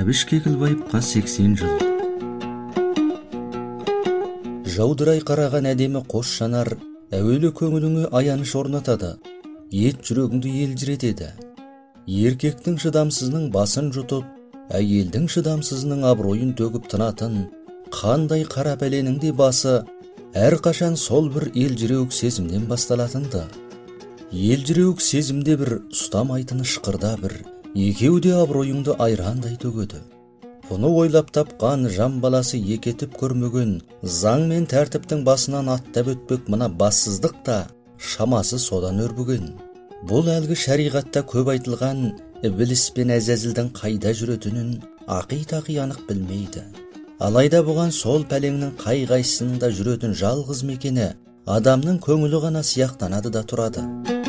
Әбіш Кекілбаевқа 80 жыл. Жаудырай қараған әдемі қос жанар әуелі көңіліңе аяныш орнатады, ет жүрегіңді елжіретеді. Еркектің шыдамсызының басын жұтып, әйелдің шыдамсызының абыройын төгіп тынатын, қандай қара пәленің де басы әрқашан сол бір елжіреуік сезімнен басталатынды. Елжіреуік сезімде бір ұстамайтыны шықырда бір, екеу де абыройыңды айрандай төгеді. Бұны ойлап тапқан жан баласы екетіп көрмеген, заң мен тәртіптің басынан аттап өтпек мына бассыздық та шамасы содан өрбіген. Бұл әлгі шариғатта көп айтылған ібіліс пен әзәзілдің қайда жүретінін ақи-тақи анық білмейді. Алайда бұған сол пәлеңнің қай-қайсының да жүретін жалғыз мекені адамның көңілі ғана сияқтанады да тұрады.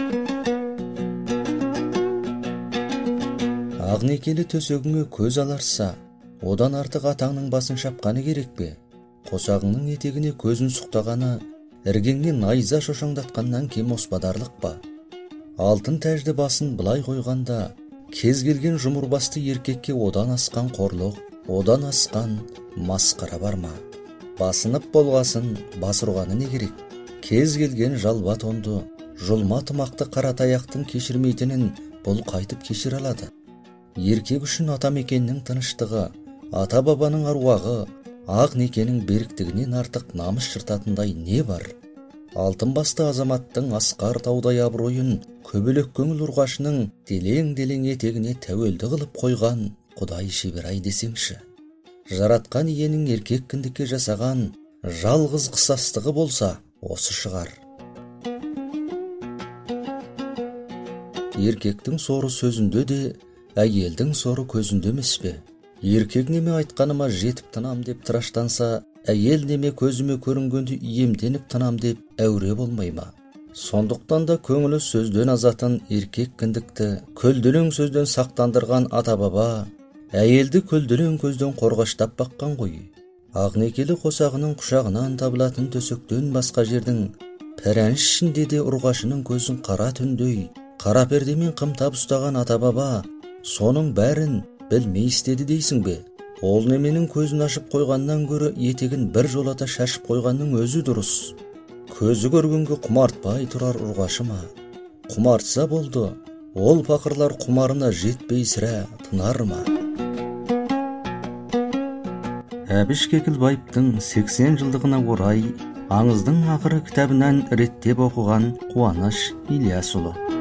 Ағнекелі төсегіңе көз аларса, одан артық атаңның басын шапқаны керек пе? Қосағыңның етегіне көзін сұқтағаны, іргеңнен найза шошаңдатқаннан кем оспадарлық па? Алтын тәжді басын былай қойғанда, кез келген жұмырбасты еркекке одан асқан қорлық, одан асқан масқара бар ма? Басынып болғасын, бас ұрғаны не керек? Кез келген жалба тонды, жұлма тымақты қаратаяқтың кешірмейтінін бұл қайтып кешіре алады. Еркек үшін атамекеннің тыныштығы, ата-бабаның аруағы, ақ некенің беріктігінен артық намыс жыртатындай не бар? Алтын басты азаматтың асқар таудай абыройын көбелек көңіл ұрғашының делең-делең етегіне тәуелді қылып қойған Құдай шебер-ай десеңші. Жаратқан иенің еркек кіндікке жасаған жалғыз қысастығы болса, осы шығар. Еркектің соры сөзінде де, әйелдің соры көзінде емес пе? Еркек неме айтқаныма жетіп тынам деп тыраштанса, әйел неме көзіме көрінгенде иемденіп тынам деп әуре болмай ма? Сондықтан да көңілі сөзден азатын еркек кіндікті көлденең сөзден сақтандырған ата-баба, әйелді көлденең көзден қорғаштап баққан ғой. Ағнекелі қосағының құшағынан табылатын төсектен басқа жердің пәрәніш ішінде де ұрғашының көзін қара түндей, қара пердемен қымтап ұстаған ата-баба соның бәрін білмей істеді дейсің бе? Ол неменің көзін ашып қойғаннан гөрі етегін бір жолата шашып қойғанның өзі дұрыс. Көзі көргенге құмартпай тұрар ұрғашы ма? Құмартса болды, ол пақырлар құмарына жетпей сірә тынар ма? Әбіш Кекілбаевтың 80 жылдығына орай аңыздың ақыры кітабынан реттеп оқыған Қуаныш Ильясұлы.